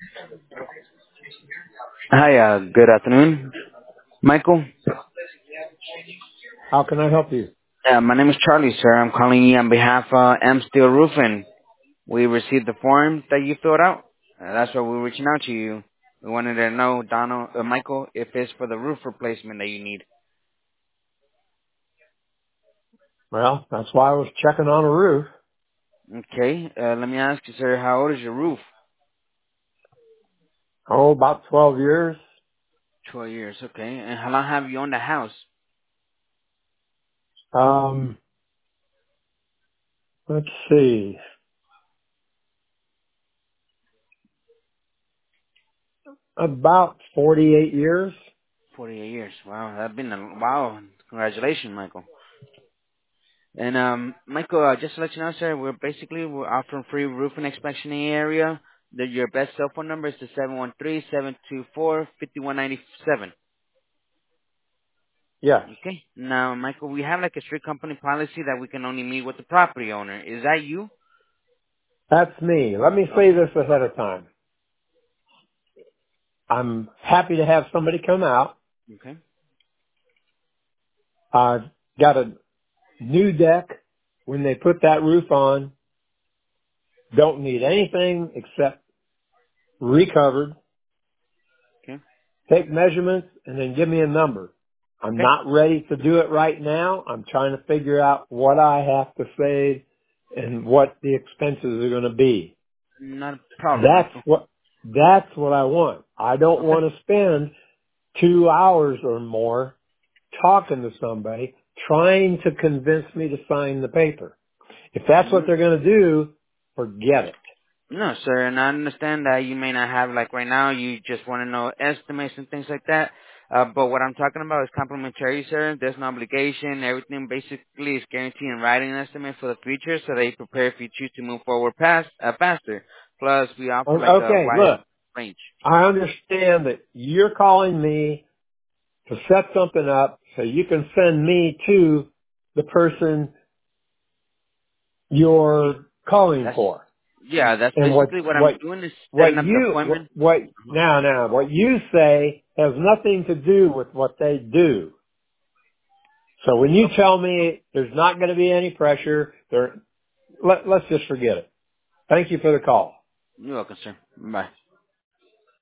Hi, good afternoon, Michael. How can I help you? My name is Charlie, sir. I'm calling you on behalf of M Steel Roofing. We received the form that you filled out. That's why we're reaching out to you. We wanted to know, Michael, if it's for the roof replacement that you need. Well, that's why I was checking on a roof. Okay. Let me ask you, sir, how old is your roof? Oh, about 12 years. 12 years. Okay. And how long have you owned the house? Um, let's see. About 48 years. 48 years. Wow, that's been a wow. Congratulations, Michael. And Michael, just to let you know, sir, we're offering free roofing inspection in the area. Your best cell phone number is the 713-724-5197. Yes, Okay. Now, Michael, we have like a strict company policy that we can only meet with the property owner. Is that you? that's me. Let me say Okay. this ahead of time. I'm happy to have somebody come out. Okay. I've got a new deck. When they put that roof on, don't need anything except recovered. Okay. Take measurements and then give me a number. I'm Okay. not ready to do it right now. I'm trying to figure out what I have to save and what the expenses are going to be. Not a problem, That's Michael. what, that's what I want. I don't Okay. want to spend 2 hours or more talking to somebody trying to convince me to sign the paper. If that's what Mm, they're going to do, forget it. No, sir, and I understand that you may not have, like right now, you just want to know estimates and things like that. But what I'm talking about is complimentary, sir. There's no obligation. Everything basically is guaranteed in writing an estimate for the future so that you prepare if you choose to move forward faster. Plus, we offer like a Okay, wide look, range. I understand that you're calling me to set something up so you can send me to the person you're calling That's, for. yeah, that's And basically what I'm doing is setting up the appointment. what you say has nothing to do with what they do. So when you Oh, tell me there's not going to be any pressure, let's just forget it. Thank you for the call. you're welcome, sir. Bye.